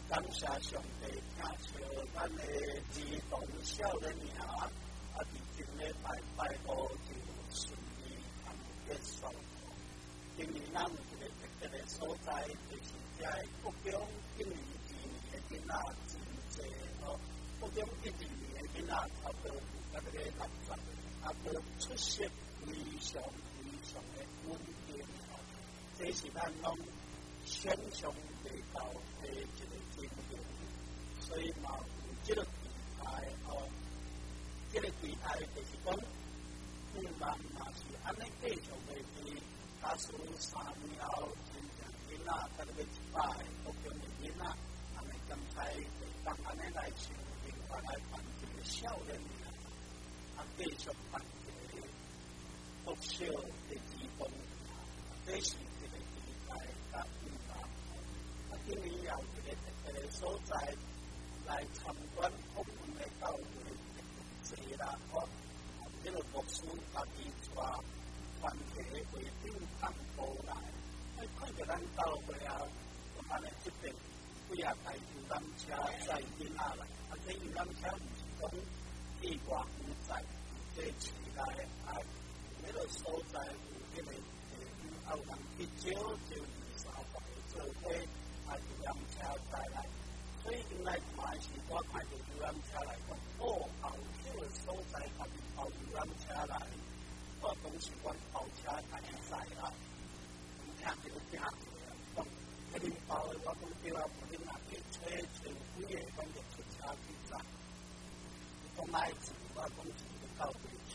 感谢上帝听照咱的儿童少年儿，伫今礼拜拜五就顺利结束。今年咱有一个特别的所在，就是遮国中1、2年的囡仔真济哦，国中1、2年的囡仔差不多有大概60个，个出色非常的稳定哦，这是咱拢想象袂到的一个经验，所以嘛有这个期待哦，这个期待就是讲，咱嘛是安尼继续下去，假使3年后真正囡仔大概100个国中的囡仔，安尼刚才会当安尼来想，另外来办一个少年儿，继续办一个国小的儿童，这是一个期待甲今年也有一个特别的所在来参观我们的教会济啦，这个牧师家己带团体会长同步来，看到咱教会啊，就安尼这边几台游览车载囡仔来，这游览车唔是讲去外园载，这市内这个所在有这个有人去招就2、3个做伙。游览车载来，所以原来看是我看到游览车来讲，后这个所在下面包游览车来，我当时阮包车开载啦，听到讲，迄恁包的我讲对啊，恁若去找几个，咱就出车去载。讲来自我讲是就到回去，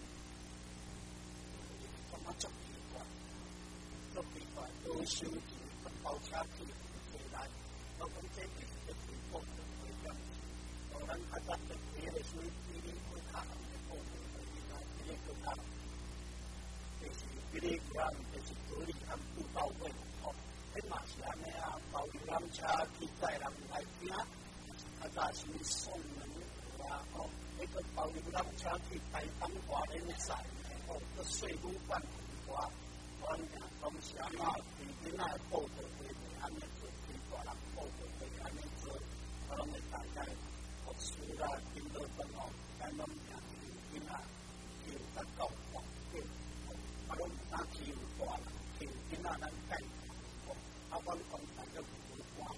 感觉足奇怪，都收钱，包车去。我讲这是一个推广的会讲，咱大家对别的属于比例会看的部分，比例会看，就是比例管，就是管理和辅导会哦，迄嘛是安尼啊，包游览车去载人来听，早是送人啊，迄个包游览车去台东华联赛哦，个税务办法，阮当时啊嘛，对囡仔报道会安尼做。大人报告会安尼做，我拢会大概学书啦、听到讲哦，咱拢听囡仔求甲教环境，我拢唔敢欺负大人，求囡仔咱改，阮讲大家唔管，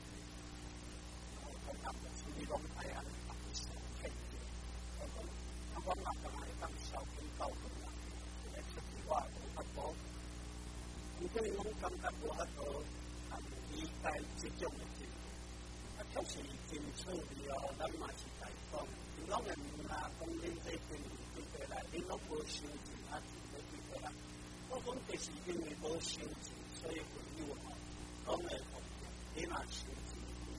讲他们处理拢係安尼，小偏見，我嘛當係當小偏教訓啦，出去我無法度，如果你講感覺無法度。理解这种的情況，確實真趣味哦。咱嘛是來講，你攏會問啊，講恁這邊幾個來，恁攏無收錢啊，幾個來？我講就是因為無收錢，所以朋友哦，講會講，你若收錢，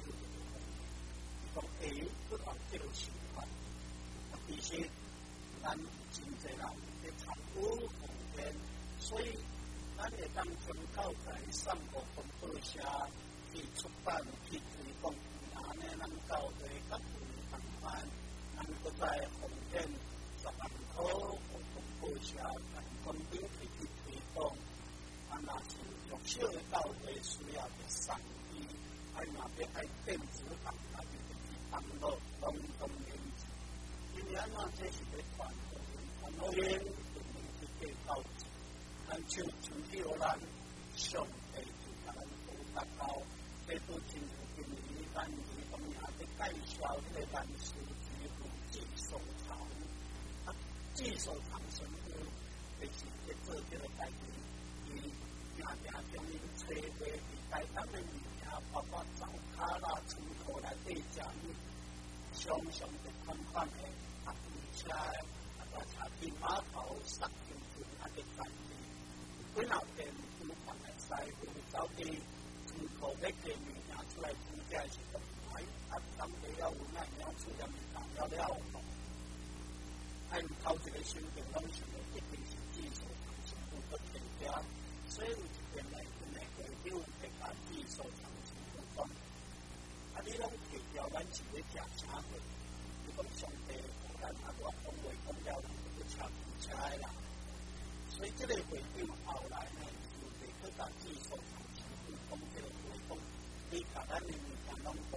講不妨這種情況。其實咱真濟人在參與空間，所以。咱會當從教材上個公布下去出版去推廣，安尼咱教會甲有同伴，咱擱再奉獻10萬塊互公布下，甲公平去推廣。若是弱小的教會需要的善意，若要愛電子版，那就是去網絡攏免錢。因為這是要傳統去去教育。咱像去予咱上帝就甲咱輔達到，這都真有今年咱兒童也在介紹這個咱書記有技術堂，技術堂上就就是在做這個代志，伊定定將因找回伫台東的物件，包括灶卡啦、厝頭內底食物，常常就看看的客車的，車底碼頭塞進去那個代志。幾鬧店有放來師傅走去出口要寄物件出來，估價是咁貴，當地要有那樣出人民大了了，唔靠這個手段攏是一定是技術堂全部都添加，所以有一邊來跟那個有會把技術堂全部講，你攏提掉咱一個價錢嘅，你講上帝咱我講話講了，就差不差啦。所以這個會長後來呢，就會去把技術堂全部講這個會講，你把咱的物件攏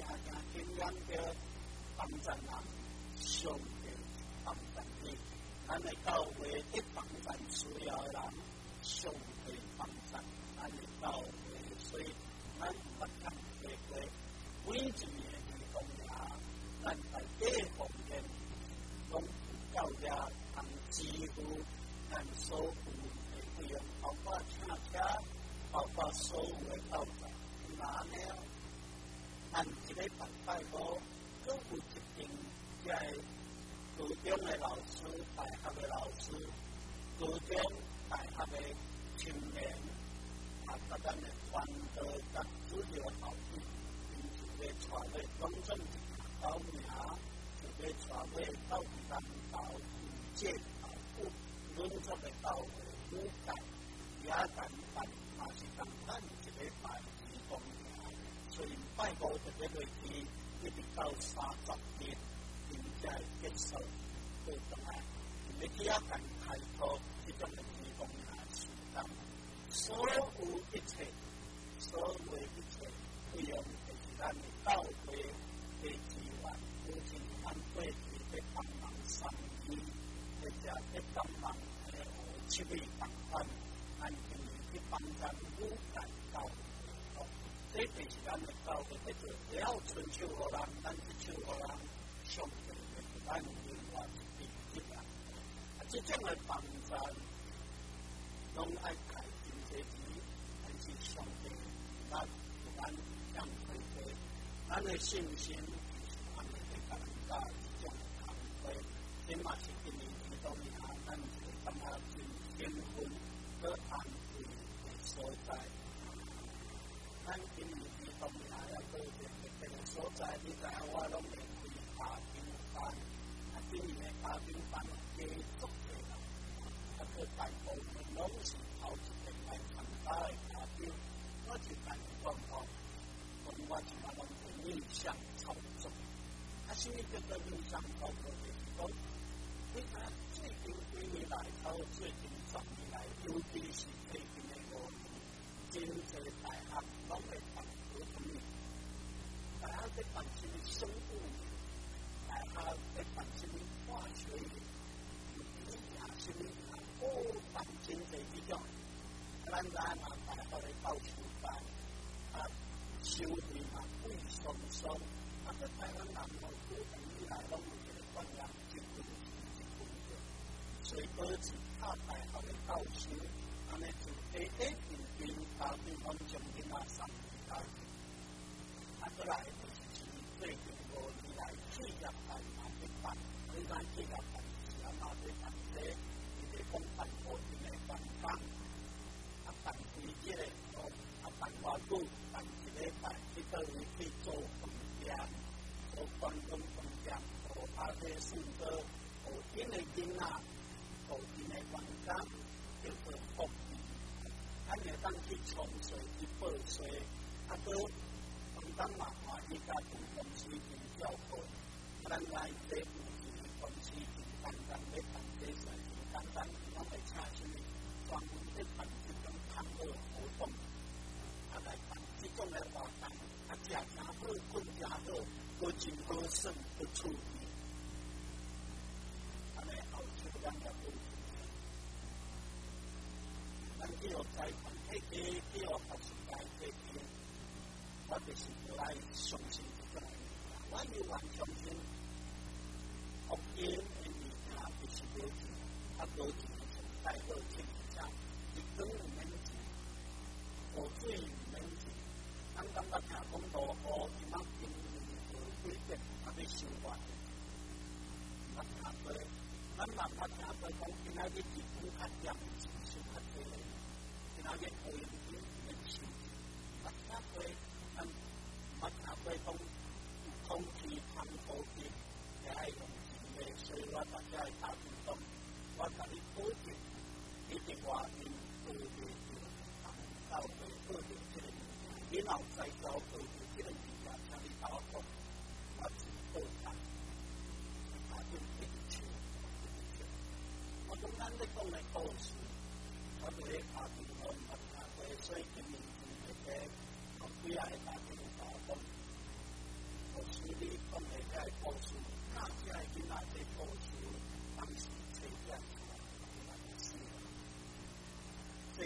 经验着帮助人，上帝帮助你。咱的教会一帮助需要的人，上帝帮助咱的教会，所以咱不能错过每一年的公亚，咱在这方面拢教育同支付咱所有的费用，包括请车，包括所有的教育。那呢，咱一个拜五，各有一定在高中的老师、大学的老师、高中、大学的青年，甲咱的团队、甲主要校长，因就要带去公众报名，就要带去到咱到建保护工作的到舞台，也简单，嘛是简单一个拜二公名，所以拜五就要落去，一直到30日，并且结束。对同埋，你只要敢开拓这种的提供啊，是当所有一切，所有一切费用，就是咱的教会的资源，有时咱过去在帮忙生意，或者在帮忙7位帮款，咱今年去帮咱舞台教会，这就是咱的教会在做，只要伸手互人，咱一手互人，上帝就咱另外。这种的帮助，拢爱开真济钱，但是上帝咱让开会，咱的信心就是安尼去甲人家这种的行会，这嘛是今年其中啊，咱就感觉真兴奋，和安慰的所在。咱今年其中啊，要做这个所在，你知影我拢免费打兵班，今年的打兵班继续。大部分拢是头一天来参加的嘉宾，我就感觉讲讲，我就话拢是逆向操作。什么叫做逆向操作？就是讲，你看最近几年来，到最近10年来，尤其是最近的5年，真侪大学拢会办学堂年，大学在办什么生物年，大学在办什么化学年，什么？办真济这种，咱知嘛，大学的教授班，收费嘛贵松松，在台湾人哦，古长以来拢有一个观念，一分的，所以导致大学的教授，安尼就平均家庭拢将囡仔送去家庭，过来就是最近5年来企业办嘛去办，你看企业办是安怎去办这？讲办学院的办法，办规矩的，办偌久，办一礼拜，去倒位去做饭店，做关东饭店，做这四个学院的囡仔，学院的员工叫做福利，咱会当去冲税去报税，搁当嘛欢喜家庭公司去照顾，咱来这有钱公司就单单要办这事。单单拢会请什么专门去办这种康乐活动，来办这种的活动，食真好，困真好，搁真好耍，搁趣味，安尼后手咱也不咱去学财团体去学学习界体，我就是来相信这种，我又完相信福音的物件就是了解。高级带到天下，你根本免钱，河水免钱。咱感觉听讲落雨，即马今年几点还没收完，捌听过，咱嘛捌听过讲，今仔日日本较严，收较多，今仔日无用钱免收，捌听过，咱捌听过讲，空气通风机也爱用钱的，所以我大家会打电动。我甲你保证，你伫外面学袂到，到会学到这个物件，你若在教学到这个物件，请你甲我讲，我是报答，就一切，我讲咱咧讲的故事，我伫咧家庭我毋捌听过，所以今年那个几啊个家庭打工，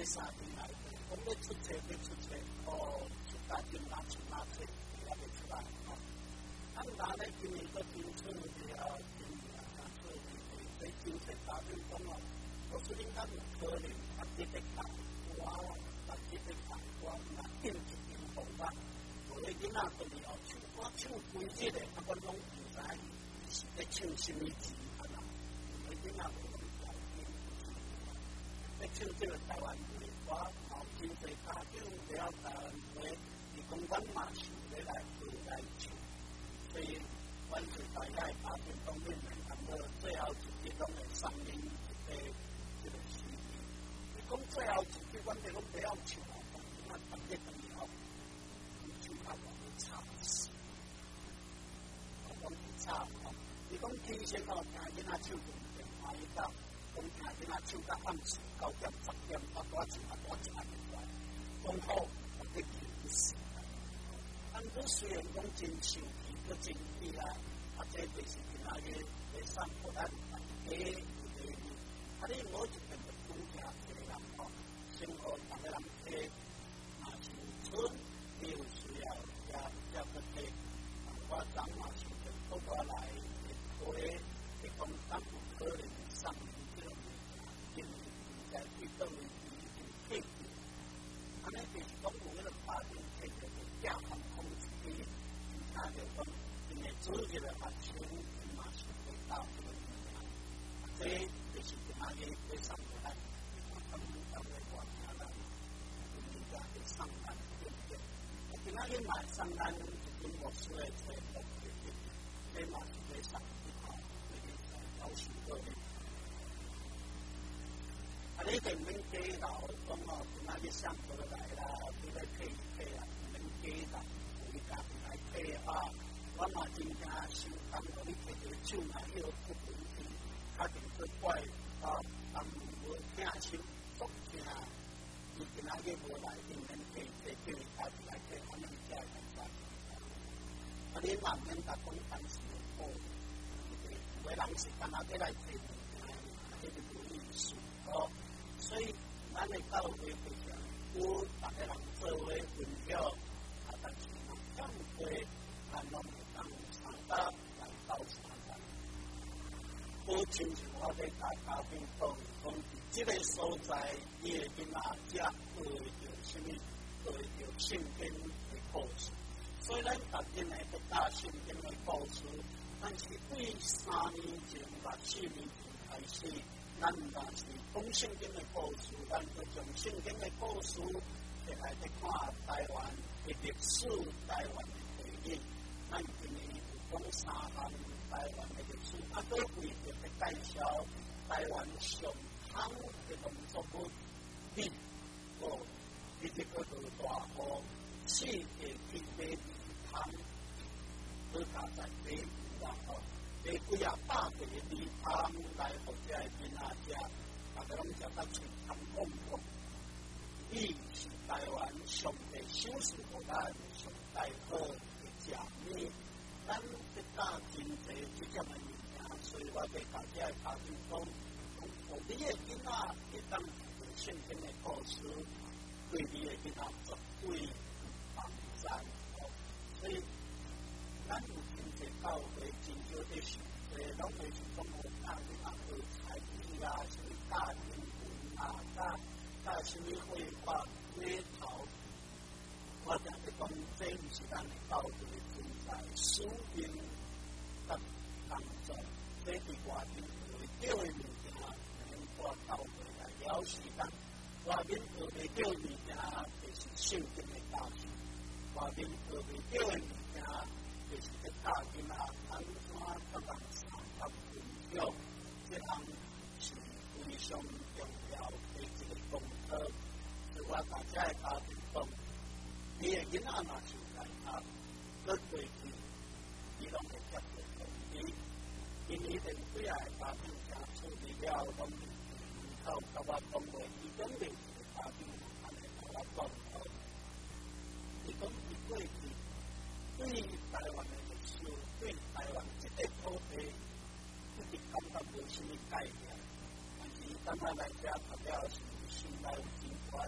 3年来，讲要出册，出家境拿出拿册，也未出来。但咧，今年个新出了，今年啊，出对经济大变讲哦，我说应该有可能啊，这个大我啊，这个大我那经济变好吧，我哋囡仔对哦，我唱规矩咧，啊，我拢唔知是咧唱什么字啊啦，我囡仔我拢了解，咧唱这个台湾话，我后经济大变了台湾话，伊讲阮嘛是要来唱。所以，阮是大家打电动面面谈到最后一句拢会上映这个视频。你讲最后一句，阮哋拢不要唱啊，那特别重要。你唱啊，我们差死，我讲不差哦。你讲天先哦，听囡仔唱动电话一到，讲听囡仔唱到暗时9点、10点，我唱电话，讲好我哋不死。咱都虽然讲真受。个经济啦，或者就是其他嘅生活咱啊，你我就跟着公家嘅人哦，生活大家人嘅嘛是村，你有需要也个嘅，我咱嘛是透过来会嘅讲咱不可能上这种因为在对动物有配合，安尼就是讲有那个法定配合嘅加航空机。他就讲，因为自己的发展嘛是会到这个地方，这就是跟那个会上来，他们才会往下来，人家会上班，对不对？跟那个买上班跟我说的这个对不对？这嘛是会上不好，那个高兴各位。啊，你哋免記到講哦，跟那個上過來啦，你來配一配啊，免記到。来配啊！我嘛真正想当我你摕着手嘛，迄个不稳定，确定做怪啊，当无听清，足听，伊今仔日无来，因免配叫伊家己来配，安尼才会办法。啊，你慢慢甲讲当时好，有个人是干那要来配物件，这个无意思哦。所以咱的教会非常有大家人做伙分享，啊，但是。相对咱拢当参加来到参加，不亲像我哋大家庭讲，这个所在，伊会囡仔只会着什么，会着圣经的故事。虽然逐天来要打圣经的故事，但是对3年前、4年前开始，咱若是讲圣经的故事，咱就将圣经的故事起来去看台湾。历史台湾的地理，咱今年有讲3项台湾的历史，啊，都为着去介绍台湾上夯的农作物，米哦，你这个是大河，世界去买米汤，都加在买有啊哦，买几啊百个米汤来互这个囡仔食，大家拢食到全汤光光。米是台湾上的少数国家上大好的食米，咱要打经济这点的物件，所以我对大家家庭讲，你的囡仔会当有圣经的故事，对你的囡仔绝对有帮助哦。所以，咱有经济教会真少的时候，拢会是讲我大囡仔学才艺啊，什么大英文啊，大什么绘画、美头，我讲的讲，这不是咱的教会存在使命的当中，这对外面会叫的物件，能我教会来了解咱。外面学袂叫的物件，就是圣经的教训；外面学袂叫的物件，就是个教训啊，安怎甲人相合分享，这项是非常重要的一个功课。是我大家的家庭讲，你的囡仔嘛是大学，搁过去，伊拢会接受同意，因为连几啊个家庭正处理了，拢门口甲我讲话，伊种类似的家庭，安尼甲我讲好。伊讲伊过去对台湾的历史，对台湾这个土地，一直感觉无什么概念，但是当我来遮读了是心内有真大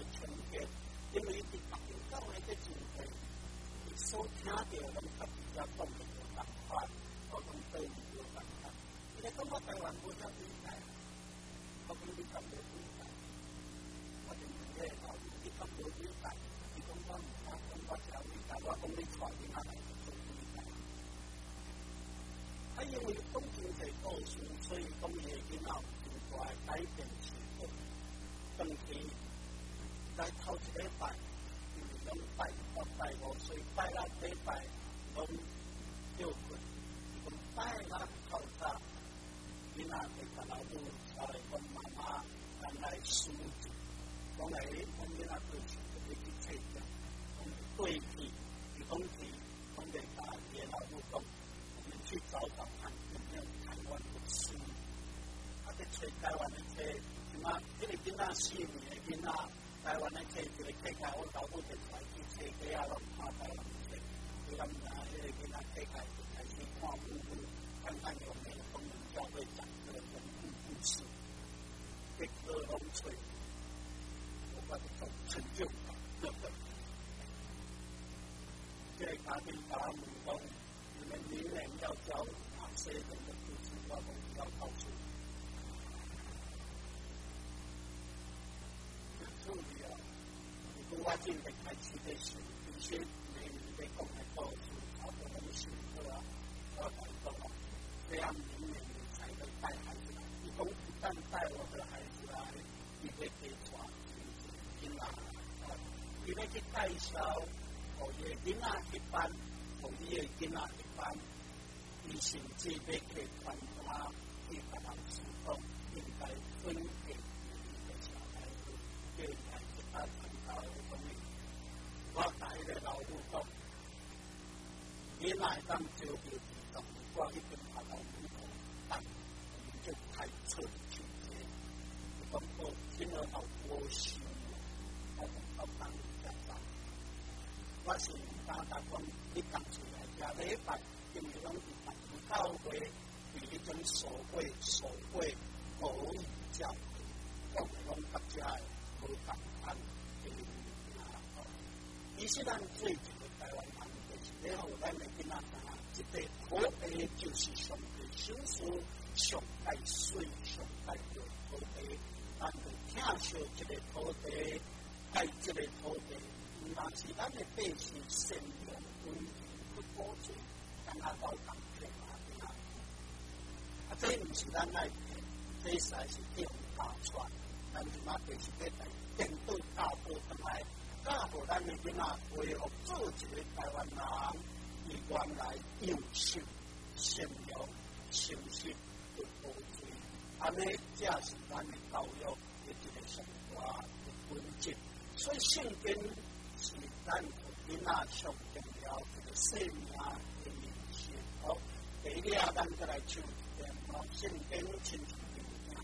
因为伫北京教会的真侪，伊所听到拢甲比较讲的无共款，我讲对伊无共款。伊咧讲我台湾无啥对待，我讲你敢无对待？我就问咧老师，你敢无对待？伊讲我唔敢，讲我只有对待，我讲你带囡仔来做对待。啊，因为讲真侪故事，所以讲伊的囡仔有真大改变生活。当去来头一礼拜，因为拢拜五，所以拜六礼拜拢休困。伊讲拜六透早，囡仔就甲老母出来讲妈妈，咱来书记。讲来，阮囡仔对想要去册店，讲对去，伊讲去，讲来甲伊的老母讲，我们去找找看有没有台湾的书。啊，去找台湾的册。啊，这个囡仔4年的囡仔，台湾的册一个册开，我老母就出来去册底下拢看台湾的册，所以咱们这个囡仔册开就开始看看看有没有东门教会讲这个人物故事，一科拢吹，我觉得有成就感。这个家庭甲我问讲，你们明年要教哪些人的故事？我讲要告诉你。我正在开始的时候，有些人在讲的故事，好多东西啊，我感动了。这样明年你才能带孩子来。你讲不但带我的孩子来，你会给传囡仔，你会去介绍互伊的囡仔一班，互伊的囡仔一班，伊甚至要去传他去甲人师讲，应该分给你的小孩子，叫伊来去打传道。我甲迄个老母讲，你哪会当招标移动？我去跟他老母讲，我们就开车去接。伊讲我听了好高兴，我讲到当家长，我是打讲你讲出来下礼拜，因为拢是大学教会是迄种所谓母语教育，讲的拢大家无共款。其实咱最近的台湾人，就是了咱的囡仔啊，一个土地就是上帝手术，上帝水，上帝的土地，咱就听受这个土地，爱这个土地，但是咱的百姓善良、温柔、不多罪，咱阿老讲骗囡仔。啊，这唔是咱爱骗，这实在是叫大船，咱即马就是要来颠倒大波上来。教互咱的囡仔恢复做一个台湾人，伊原来优秀、善良、诚实、不无罪，安尼才是咱的教育的一个上大的本质。所以圣经是咱囡仔上重要一个生命的明星。好，第一个咱再来唱一遍哦，圣经亲像明星。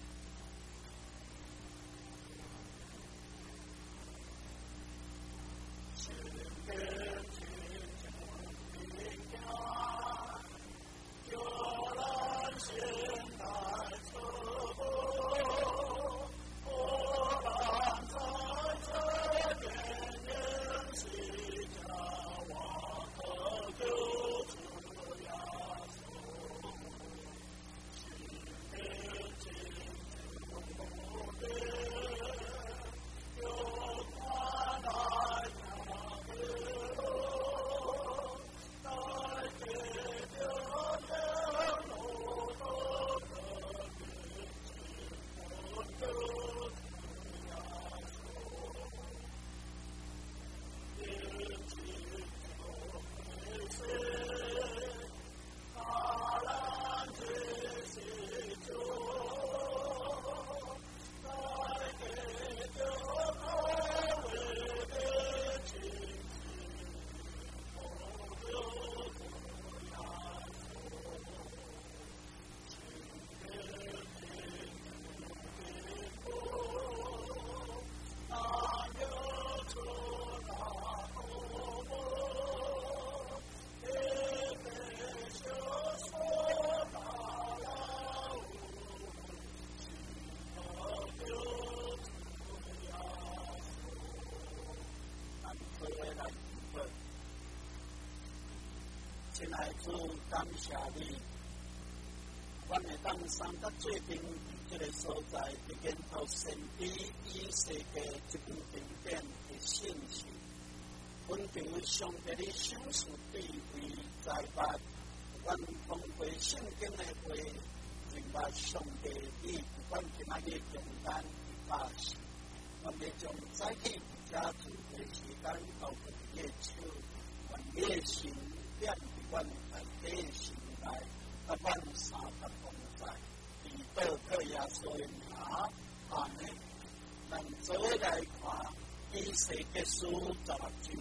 亲爱的主，感谢你，我们当三得最近这个所在，已经到神秘以世界一部经典的信息，本求上帝的赏赐地位在八，我通过圣经的话，明白上帝你不管今仔日重担的大事，我们将早起家族的时间交给你的手，愿你的心变伫阮内底的心内，甲阮三个同在，以道靠耶稣的名，阿门。咱做来看以西结书16章，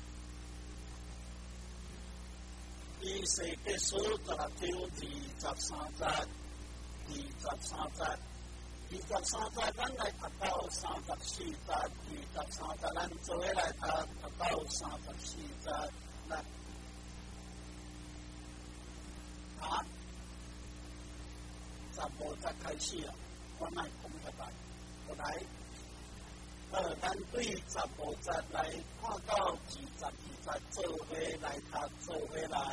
以西结书16章23节，咱来读到34节，23节，咱做来读到34节，来。15节开始了，我来讲一下。我来，咱对15节来看到22节，做伙来读，做伙来。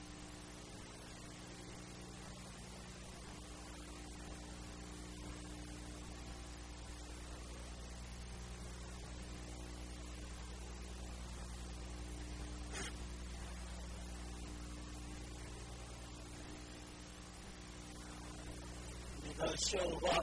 秀发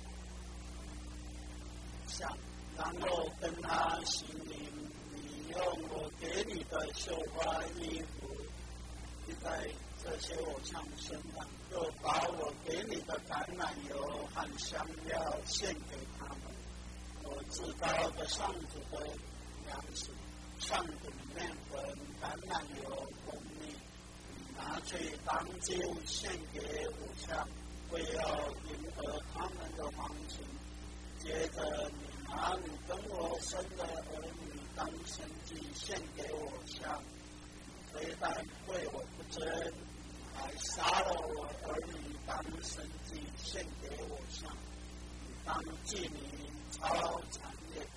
想，然后跟他行礼，你用我给你的秀发衣服，你在这些偶像身上，就把我给你的橄榄油和香料献给他们。我制造的上主的粮食，上主面粉、橄榄油、蜂蜜，拿去当祭物献给偶像。为要赢得他们的欢情，接着你拿你跟我生的儿女当牲祭献给我香，非但为我不贞，还杀了我儿女当牲祭献给我香，你当妓女超残忍，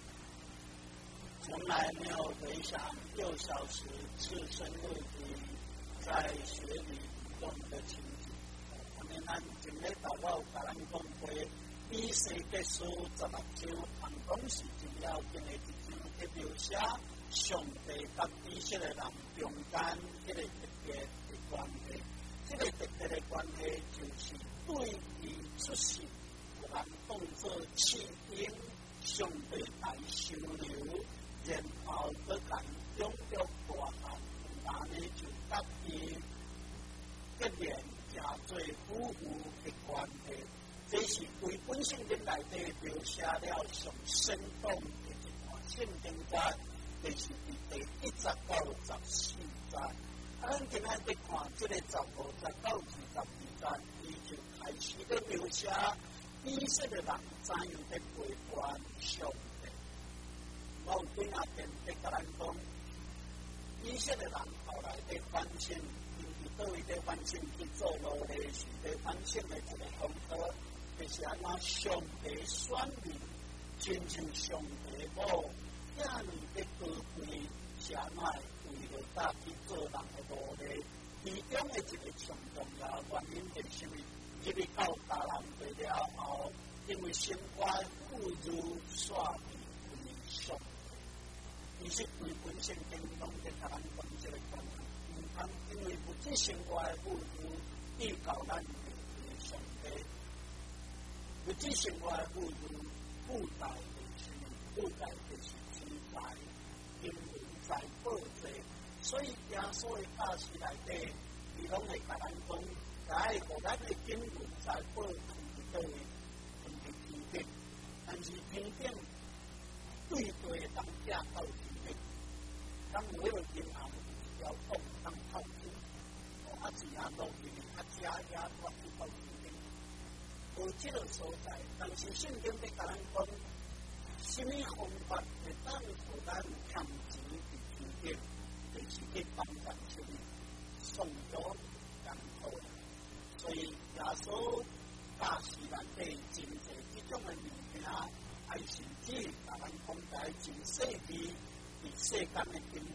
从来没有回想6小时赤身露体在雪里移动的情景。咱今日祷告，甲咱讲过，以西结书16章，通讲是真要紧的一章，去描写上帝甲以色列人中间一个特别的关系。这个特别的关系就是对伊出世，有人当作弃婴，上帝大收留，然后再人养育大汉，安尼就甲伊结连。做夫妇的关系，这是对本圣经内底描写了上生动的一段圣经节，就是第1节到14节。咱今仔日看这个15节到22节，伊就开始咧描写以色列人怎样咧背叛上帝。我有几下遍咧甲咱讲，以色列人后来咧反省。各位的反省去做路的是对反省的一个方法，就是安怎上帝选民，亲像上帝某遐尔的高贵，是安怎为了大去做人的路的，其中的一个上重要原因就是什么？入去到大南地了后，因为生活不如煞地为上帝，伊是对本圣经拢在甲咱讲这个讲。因为不只生活的富足，依靠咱的上帝；不只生活的富足，附带就是期待，因为在报济。所以耶稣的教示内底，伊拢会甲咱讲，来互咱的经文在报济倒位，同伫天顶。但是天顶对对当家到天顶，当每个银行要讲。透出，是也落去，也落去到天顶。有这个所在，但是圣经在甲咱讲，什么方法会当互咱欠钱伫天顶，就是去帮助什么送咗人口。所以耶稣教示内底真侪这种的物件，还甚至甲咱讲在真细微，伫世间的经济。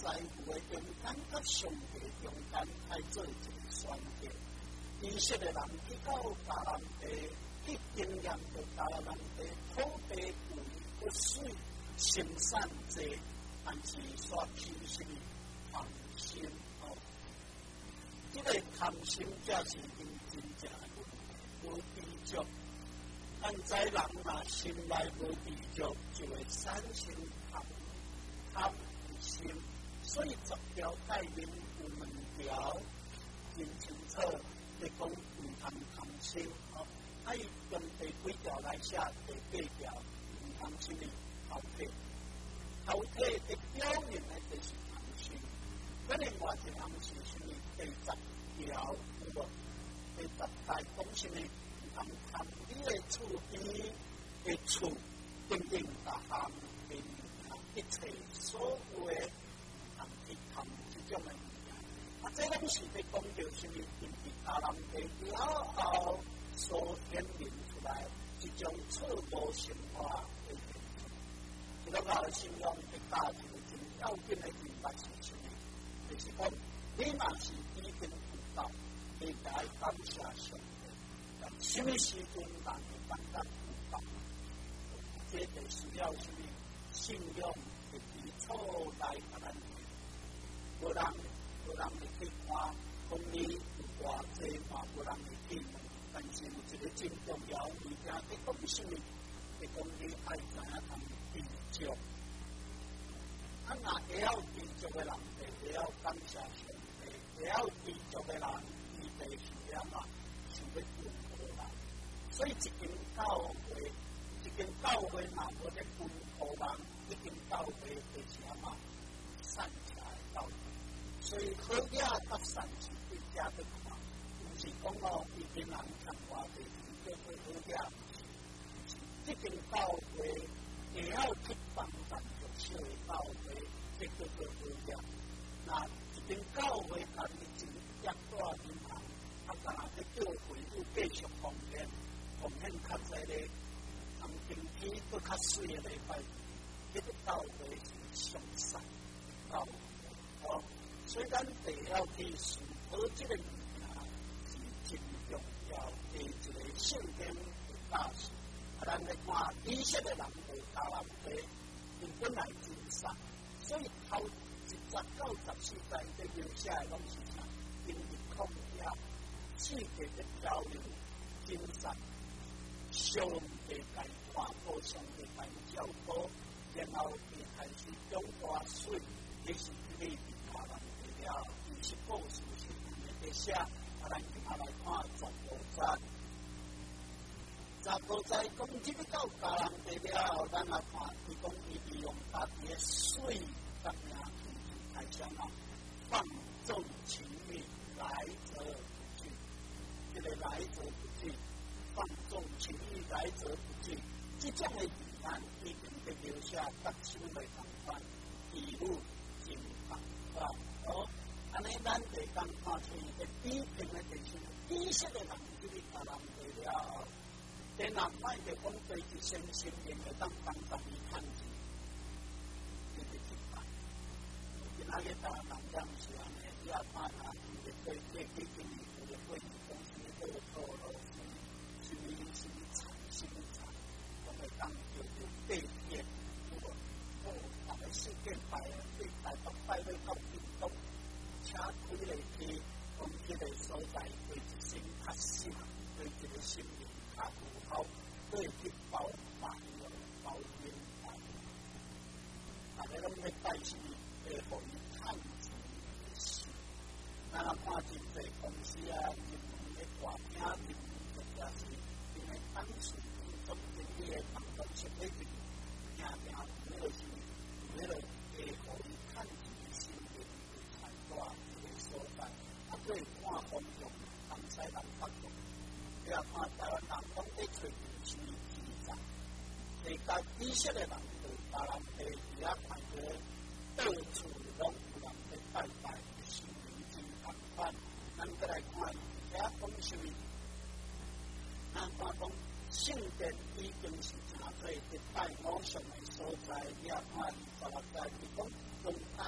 在乎的勇敢甲上帝勇敢来做一个选择。以色列人去到迦南地，去经验到迦南地土地有不水、生产济，但是所缺失的贪心哦。这个贪心才是因真正无知足。咱知人若心内无知足，就会产生贪心。所以10条诫命有2条很清楚，你讲唔通贪心哦。啊，伊用第几条来写？第8条唔通什么偷窃？偷窃的表面呢，就是贪心。咁另外一项是什么？第10条有无？第10条讲什么？唔通贪你的厝边的厝，等等各项的一切所有的唔通去贪这种的物件。啊，这拢是要讲到什么？因为迦南地了后所显明出来一种错误生活的现象。这个我的信仰的价值真要紧的明白是什么？就是讲，你若是已经知道，你该感谢上帝。但什么时阵人会感觉有道？这就需要什么信仰的基础来给咱。无人会去看讲你有偌济嘛，无人会去问。但是有一个真重要物件，你讲什么？你讲你爱知影通知足。啊，若会晓知足的人，会晓感谢上帝；会晓知足的人，伊就是了嘛，想要分互人。所以一间教会若无咧分互人，一间教会就是了嘛，散起来教会。所以好嘢甲善是对家的看，唔是讲哦，一间人看外地叫做好嘢。这间教会会晓去帮助弱小的教会，这叫做好嘢。那一间教会家己真接大银行，啊，但係叫会友继续奉献较济咧，同经济搁较水的礼拜，这个教会是上善教会哦。所以咱得要去思考这个物件是真重要的一个圣经的大事。啊，咱来看以色列人的迦南地，因本来真善，所以头10到14代的描写的拢是啥？因为抗压，世界的潮流真善，上帝来看过上帝来教导，然后就开始种大水，这是这个迦南地了。20故事是这个写，啊，咱今仔来看15章。15章讲这个到迦南地了后，咱来看，伊讲伊利用家己的水甲名气开始嘛，放纵情欲，来者不拒。这个来者不拒，放纵情欲，来者不拒，这种的语言一定被留下各种的同款，记录真同款哦。安尼咱就当看出一个比拼的就是以色列人这个迦南地了后。在南派的讲对一生心灵的当帮助伊看见，就是失败。今仔日台湾人讲是安尼，也看啊，伊的对基金里头的会议公司都有透露，什么产，我们当就被骗，大概事件摆对台北摆到到屏东，车开来去，讲这个所在对一生较适合，对这个心灵较有效，对去保买了保险买。大家拢要带是会互伊趁钱的事。咱看真济公司啊，人们咧大厅人也是因为当时总经理的办公室里面，听有迄个是有迄个会互伊趁钱的心灵会太大一个所在，啊，对看方向，东西南北向。你也看台湾人拢在找什么题材，所以甲以色列人对迦南地也看到到处拢有人在拜拜，心灵真同款。咱再来看也讲什么？咱看讲圣殿已经是真多的拜偶像的所在，也看26节伊讲用家己的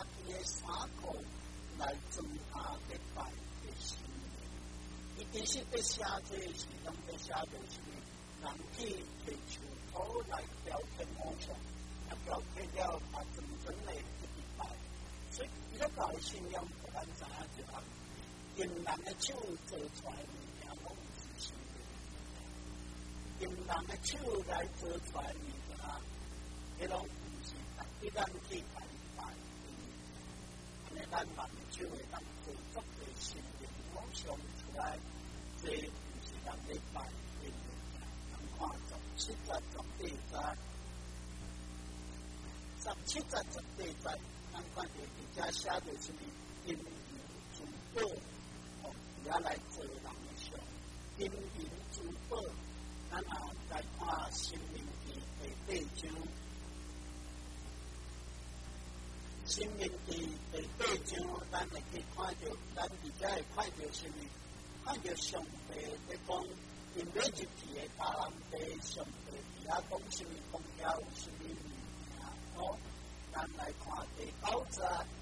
3个来增加礼拜的心。伊其实要写这个时阵，要写就是人去提出土来雕刻偶像，雕刻了把真正的礼拜。所以伊个教的信仰，互咱知影就讲，用人的手做出来的物件，拢是神的物件；用人的手来做出来的物件，迄拢毋是特别咱去拜拜的物件。安尼咱人手会当做足个神的偶像出来，这毋是人咧拜的物件。咱看17节、18节，咱看到伫遮写着是因缘珠宝，也来做人的像因缘珠宝。咱也来看《申命记》第8章，《申命记》第8章，咱会去看到，咱伫遮会看到什么？看到上帝在讲，因要入去的巴兰地，上帝伫遐讲什么？讲遐有什么物件？咱来看第9节，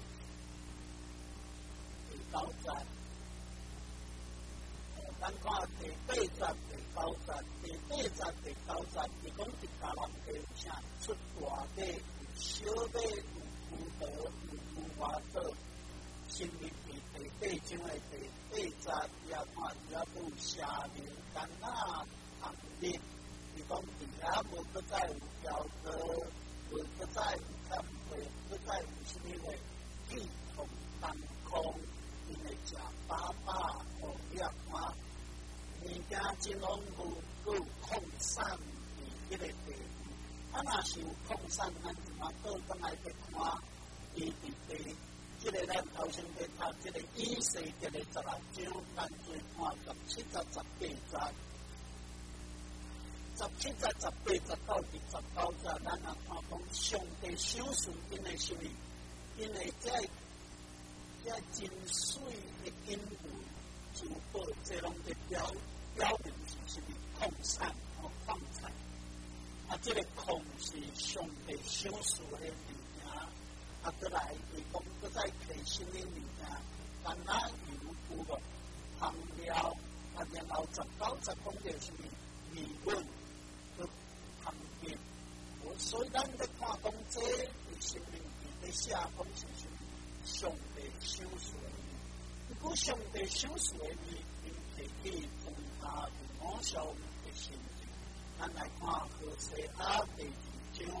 咱看第8節、第9節，第8節、第9節，伊講伫巴蘭地有啥？出大馬，有小馬，有牛犢，有牛娃子。申命記第8章的第8節，也看遐有蛇牛、橄欖、紅日。伊講伫遐無閣再有雕刻，無閣再有摻會，無再有什麼話地同當空，因會食飽飽，學了看。物件真拢有擴散伫迄個地域，若是有擴散，咱就嘛倒轉來去看，伊伫地，即個咱頭先在讀即個以西結的16章，咱再看17節、18節到第19節，咱也看講上帝手術因為什麼？因為這真水的因緣珠寶，這攏在表明是什麼？礦產礦產。這個礦是上帝手術的物件，再來伊講，再再提新的物件，橄欖油有無？香料，然後19節講到什麼？利潤，香葉。所以咱在看講這是命記在寫講是什麼？上帝手術的物。如果上帝手術的物，提起放下無效的心情，咱來看何西阿第2章，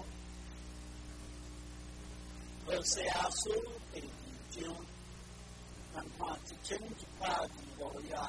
何西阿書第2章，咱看1122頁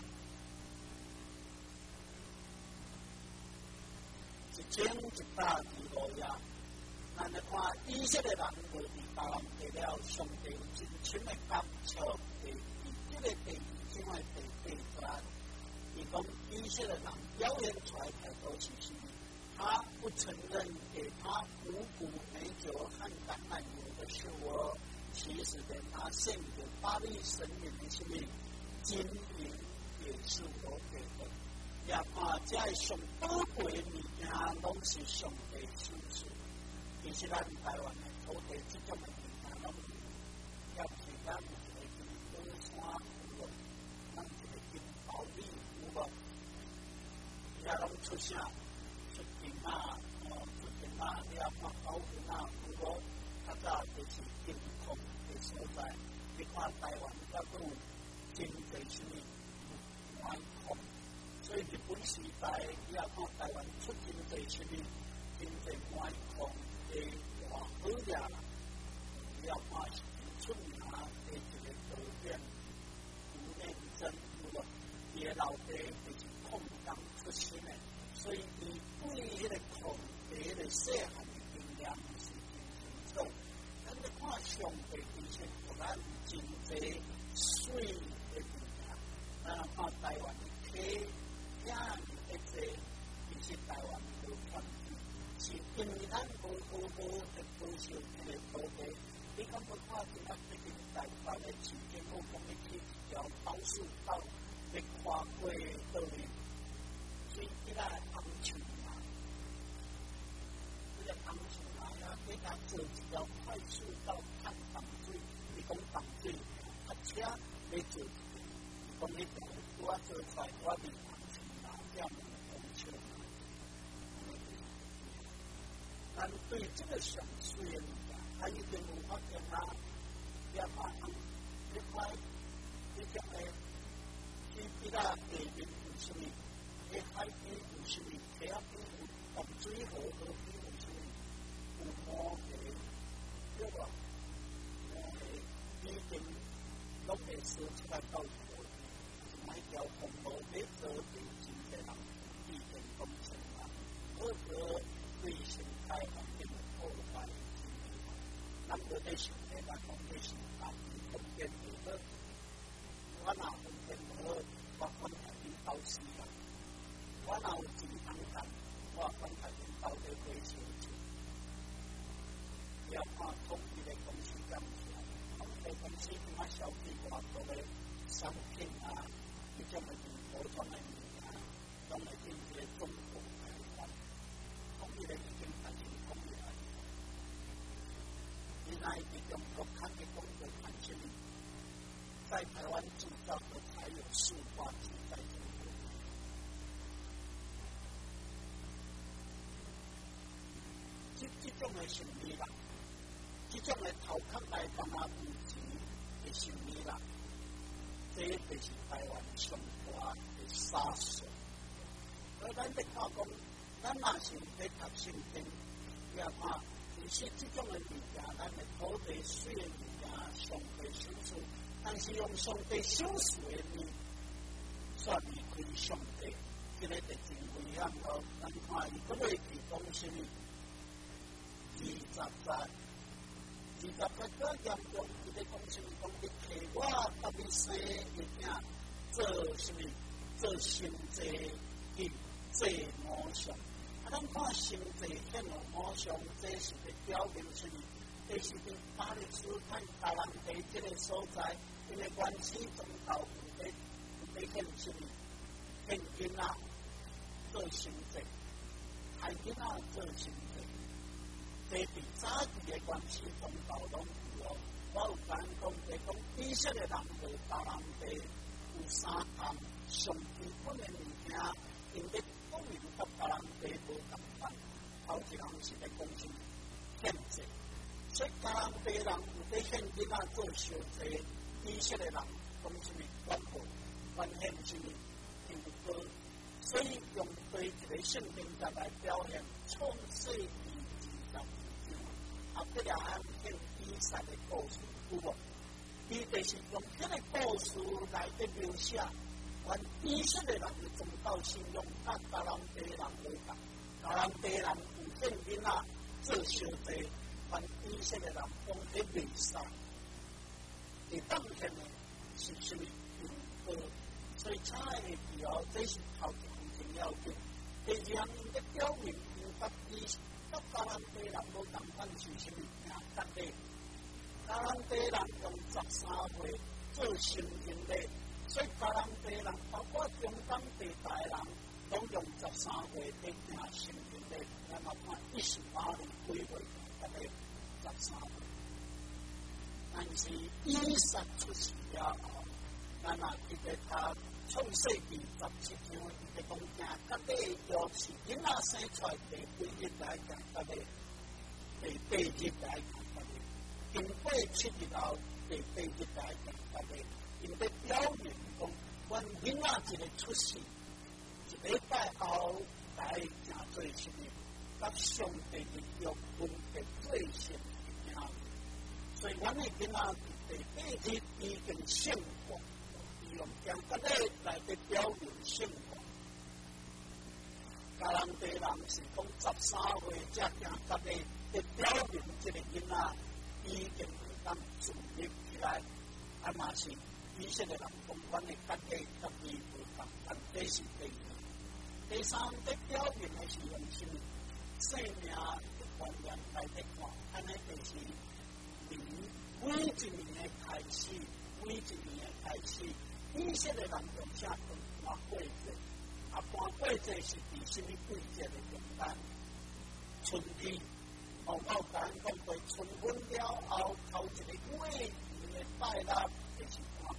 ，1122頁，咱來看以色列人落地巴蘭地了，上帝有真深的感觸的，這個第2章的第8節。伊講以色列人表現出來太多其實，他不承認給他五穀美酒和橄欖油的數額，其實連他獻給巴力神明的什麼金銀也是我給的。也看這上寶貴的物件，攏是上帝手術。其實咱台灣的土地這種的物件，攏要是咱有一個金寶山有無？咱一個金寶里有無？也攏出聲，出金啊，了看高銀啊，有無？較早就是金礦的所在。你看台灣較佫有真濟什麼煤礦，所以日本時代也看台灣出真濟什麼真濟煤礦的外好呀，也看是出名的一個導演吳念真有無？伊個老爸就是礦工出身的，所以伊對迄個礦地的細漢的經驗是真清楚。咱咧看上帝其實互咱真濟水的物件，咱看台灣的溪遐爾的濟，其實台灣無傳統，是因為咱無的保守迄個土地。你敢無看今仔最近台北的市政府講要起一條高速道，要跨過倒哩？所以伊拉紅樹嘛，迄個紅樹嘛呀，給他做一條快速道，看淡水。伊講台啊，来做，讲你我做出来，我面红去拿，这样红球。但对这个上水的物件，他已经无法用啦，也怕你快，你将来去他下面有什么？你海边有什么？海边有淡水河河边有什么？有毛的，对吧？已经拢会说出来到河，买条公路要做地震的人，已经工程啦，何个对生态环境的破坏？咱无在想的，咱讲的是大地风变不好，我哪风变不好，我管他领导死啦，我哪有钱通干，我管他领导在回收钱，要看统一的公司干起来。公司他妈小弟外国的商品啊，你这么普通的物件，拢来进入中国台湾，统一的已经完全统一了。你那一个中国看的中国产品，在台湾制造的才有塑化剂在中国。这种的行为啦，这种的头壳来帮啊有钱的行为啦，这就是台湾上大的杀手。而咱在看讲，咱若是在读圣经，也看，其实这种的物件，咱的土地水的物件，上帝享受，但是用上帝享受的物，煞离开上帝，这个就真危险咯。咱看伊个月提讲什么？20岁较严重，伊咧讲什么？讲你摕我甲你生一囝做什么？做生济去祭偶像。啊，咱看生济献偶像，这是咧表明什么？这是伫巴勒斯坦达兰地这个所在，因为原始宗教有咧献什么？献囡仔做生济，害囡仔做生济。这伫早期的原始宗教拢有哦，我有讲讲以色列人在达兰地有三项上基本的物件，因咧讲明甲达兰地无同款。头一项是咧讲什么？献祭，所以达兰地人有咧献囡仔做烧祭，以色列人讲什么？原献什么？牛羔，所以用对一个圣经节来表现创世啊，这俩按献以撒的故事有无？伊就是用这个故事来的描写，原以色列人的宗教信仰，甲达兰地人无同。达兰地人有献囡仔做烧祭，原以色列人讲迄弥撒，你当天呢是什么牛羔？所以差的记号，这是头一项重要紧。第二项因的表明，因甲甲达兰地人无同款是什么？达兰地人用13岁做成人礼，所以达兰地人包括中东地带人，拢用13岁来行成人礼。咱嘛看18年几岁，大概13岁。但是以撒出世了后，咱嘛记得他创世纪17章，伊个讲正，甲你要是囡仔生出来第几日来讲，甲你。第8日来讲，经过7日后，第8日来讲，因在表明讲，阮囡仔一个出世，一礼拜后来行做什么？甲上帝的约分的做成一件。所以，阮的囡仔第8日已经圣化，用将甲你来的表明圣化。达兰地人是讲13岁才行甲你。的表明这个囡仔已经当自立起来，啊嘛是以色列人讲阮的家己甲伊无同，但这是第二。第三，在表明的是用什么？生命的观念来的看，安尼就是每一年的开始，以色列人用啥搬过节？啊，搬过节是伫什么季节的中间？春天。我讲过春分了后，头一个月的拜六就是搬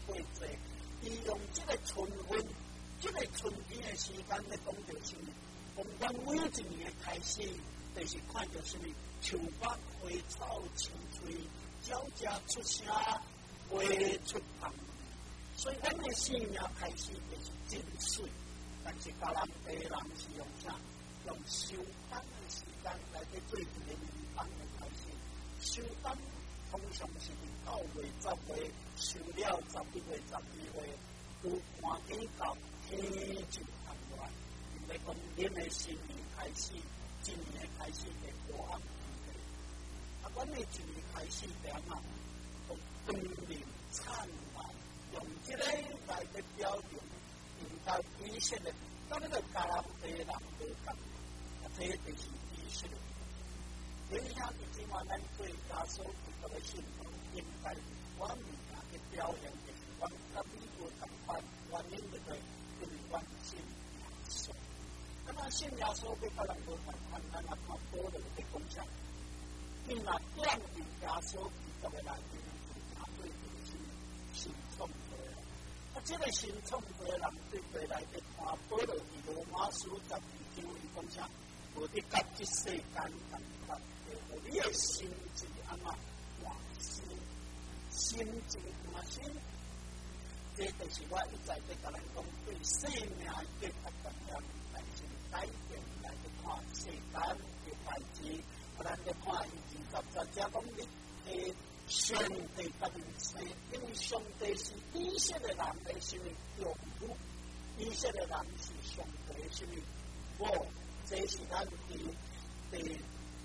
过济，利用这个春分、这个春天的时间来讲到什么？从咱每一年的开始，就是看到什么？树木花草青翠，鸟只出声，花出香。所以咱的生命开始就是真水，但是甲人地人是用啥？用收冬的时间来去对这个年冬的开始。收冬通常是9月、10月，收了11月、12月，有寒天到，天就寒暖。因为讲恁的新年开始，今年开始的过寒天气，阮的一年开始点啊，从光明灿烂。用这个来去表扬，应该以色列，咱那个迦南地人无共，这就是以色列。影响以前我咱对家所提到的信徒，应该我们去表扬，就是我们甲美国同款，原因就对，就是我信耶稣。那么信耶稣对甲人无同款，咱也看保罗的讲啥，因若点定耶稣基督的内面，他对就是新创造的。这个新创造的人对未来的看保罗伫罗马书12章伊讲啥？无伫甲这世间同款。你的心智安怎换新？心智换新，这就是我一再对甲人讲，对生命的重要，但是改变来去看世间的代志，咱去看伊20节讲你上帝甲人生，因为上帝是以色列人的什么用户？以色列人是上帝的什么？我这是咱第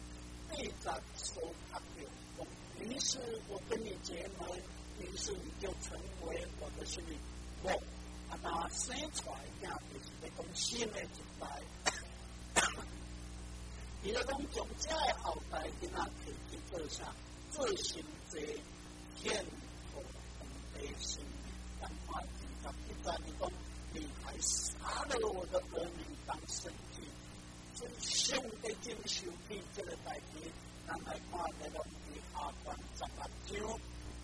8章所看到，于是我跟你结盟，于是你就成为我的什么？我啊，那生出来呀，就是在讲新的一代。伊咧讲从这的后代囡仔提起做啥？做成这天父的心，但看21章伊讲，你还杀了我的儿女当圣祭。上帝经受起这个代志，咱来看在龙记下卷16章，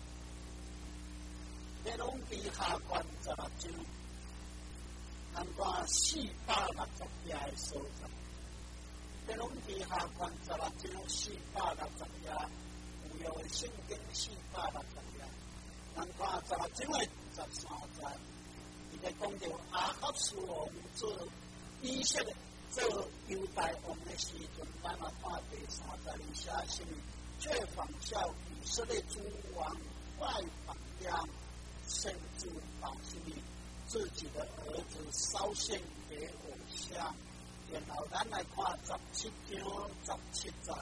在龙记下卷16章，咱看460页的所在。在龙记下卷16章460页，有用的圣经460页。咱看16章的13节，伊在讲到亚哈斯王做以色列。做犹大王的时阵，咱来看第3节里写什么？却仿效以色列诸王拜榜样，甚至把什么自己的儿子烧献给偶像。然后咱来看17章17节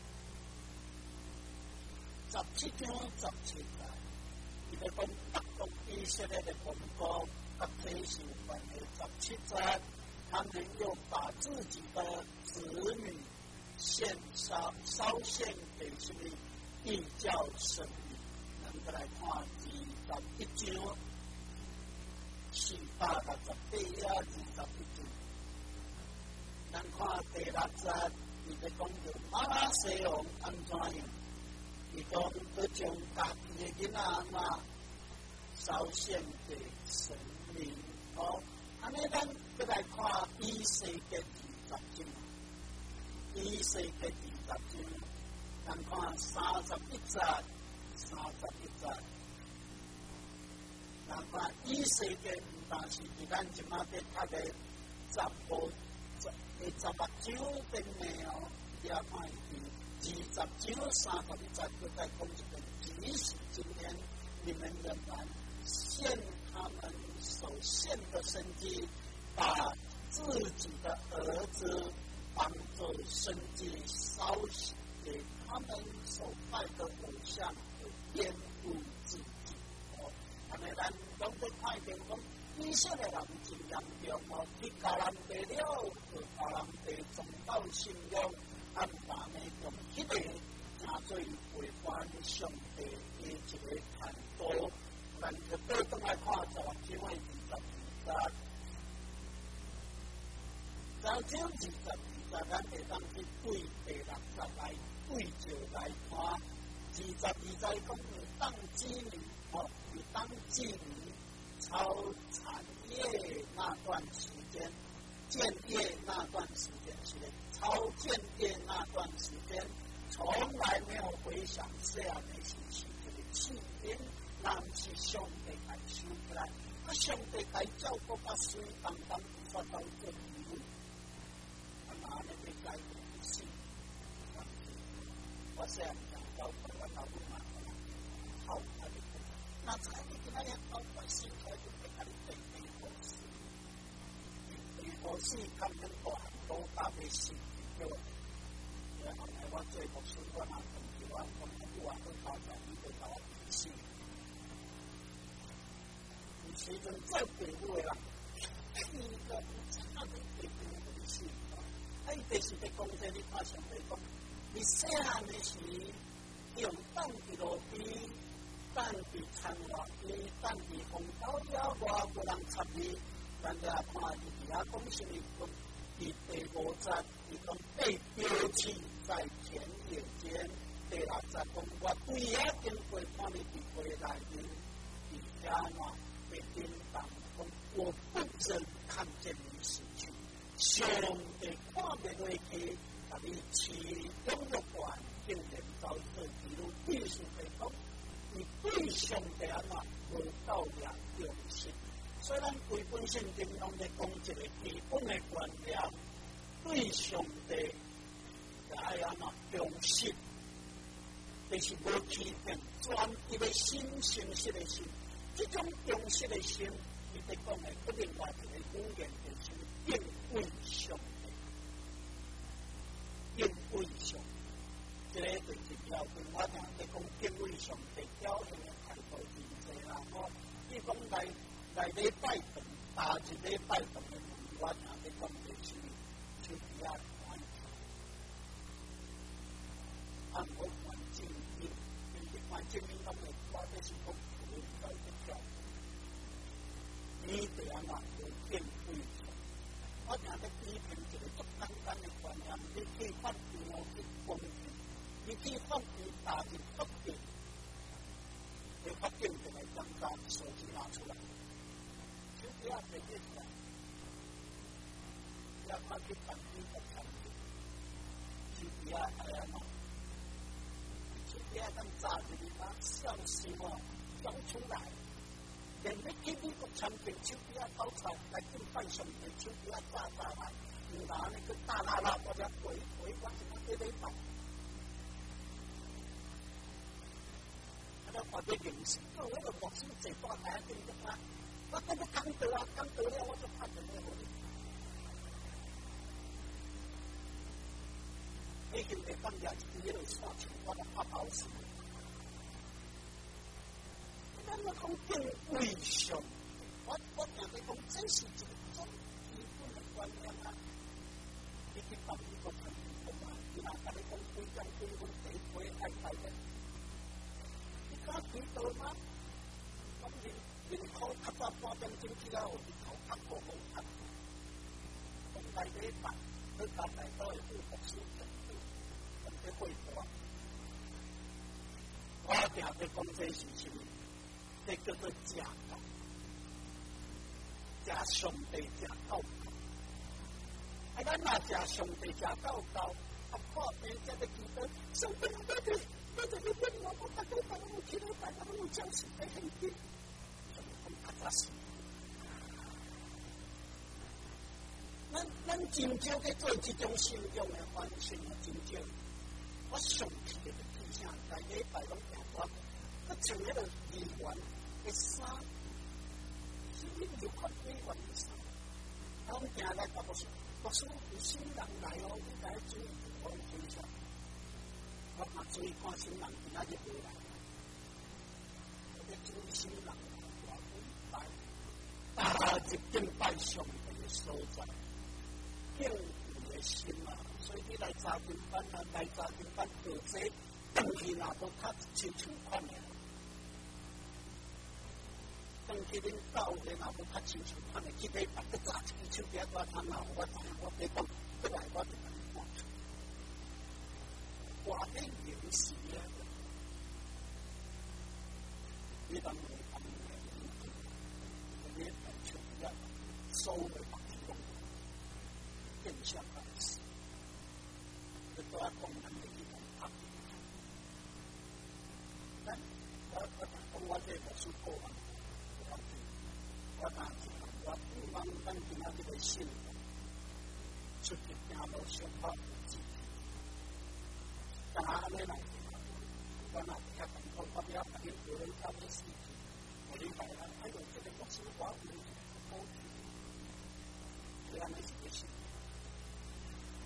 ，17章17节，伊在讲北国以色列的王国，甲这是有关系。17节。他们又把自己的子女烧献给什么异教神明？咱们来看21章468页21章。咱看第6节，伊在讲到马拉西王安怎样？伊讲要将家己的囡仔烧献给神明，安尼咱再来看以西结20章，以西结20章，咱看31节，咱看以西结，但是伫咱即马在读的18章顶面也看20章31节，就在讲一个，即使今天你们仍然献他们所献的生祭，把自己的儿子当作生祭烧给他们所拜的偶像，玷污自己。他们咱拢在看见讲，以色列人真严重去迦南地了，去迦南地宗教信仰，按咱呢用迄个真最违反上帝的一个态度。咱就倒转来看16章的22节。16章22节，咱会当去对第6节来对照来看。22节讲你当子女你当妓女超产业那段时间，建业那段时间是的，超建业那段时间，从来没有回想这样的事情，就是起因，咱是上帝来修起来，上帝来照顾把水当发到这地位，那你被改变性，我想讲到我老母嘛，好，那才会跟那样包括心态就被他的对对合适，对合适他们都很多大的心就，然后呢，我最后说过那东西，我不管都发展一个高心，你其实再给位了，一个差的给的心，哎，这是在讲这里发现来讲，你细汉的时用当地路边。但比餐馆比但比红高腰外国人插你，人家看伊遐讲什么讲，伊第五节伊讲被标记在田野间，第六节讲我对遐经过看你伫回来面，伊遐嘛被叮当讲我不忍看见你死去，上帝看袂落去，把你饲养乐观，竟然到这一路必须得讲。你对上帝嘛无够了用心，虽然规本圣经拢在讲一个基本的观念，对上帝哎呀嘛用心，就是无欺骗，专一的心诚实的心，这种忠实的心，伊在讲的不另外一个语言就是敬畏上帝，敬畏上帝。这个就是条件，我听在讲敬畏上帝表现的态度真济啦。比如讲来礼拜堂，大一礼拜堂的问题，我听在讲就是手机啊关机，按我关静音，因为关静音当然我这是讲不在的条，你这样嘛有敬畏上帝。我听在批评一个足简单的观念，你可以发表去公平。你可以放你打进发电，你发电就来刚刚手机拿出来，就不要随便讲，不要快去反对的产品，就不要哎呀嘛，就不要当炸的地方消息嘛讲出来，连你给你个产品就不要搞出来，来跟半上的就不要炸来，你拿那个大拉拉或者回关什么给你搞。我的认识，我那个牧师坐大台跟着他，我跟他讲到了，我就看到那个。你现在当日一路刷钱，我就发好事。咱们讲敬畏上，我讲的讲这是一种基本的观念啊。你去办一个产品嘛，你哪跟你讲规章规范地规爱爱的。他知道吗？咁人口吸咗半點鐘之後，人口吸過冇吸，咁大啲白，佢隔離都係都學少嘅，咁佢可以講。我哋係講這事情，這叫做假教，假上帝假教。係咱那假上帝假教教，啊，看人家的記得上帝嗰啲。我这个电脑，我打开把我起来，把我教室在很低，很踏实。咱真少去做这种信仰的反省啊，真少。我上去的提醒，大家拜拢听我，我穿那个议员的衫，是你就看议员的衫，我行来把我说，有新人来哦，你来注意，我听一下。我嘛注意看新人今仔日回来，我哋注意新人来拜，大日敬拜上帝的所在，敬畏的心啊！所以你来查经班啊，来查经班学这东西那都较清楚看的，东西恁教的那都较清楚看的，去你把个查清楚别个他那我知我别讲，不来我就把你看出。我的认识啊， 你当你当你完全一样，收回把提供变相开始，你都要共同的一种判断。但我这个是过往，我打字，我不光当今仔这个信出去行路上课自己，但安尼来。我那遐艰苦，我不要把你个人交给事情，我明白了。还有这个公司，我有好处，这样的是不行。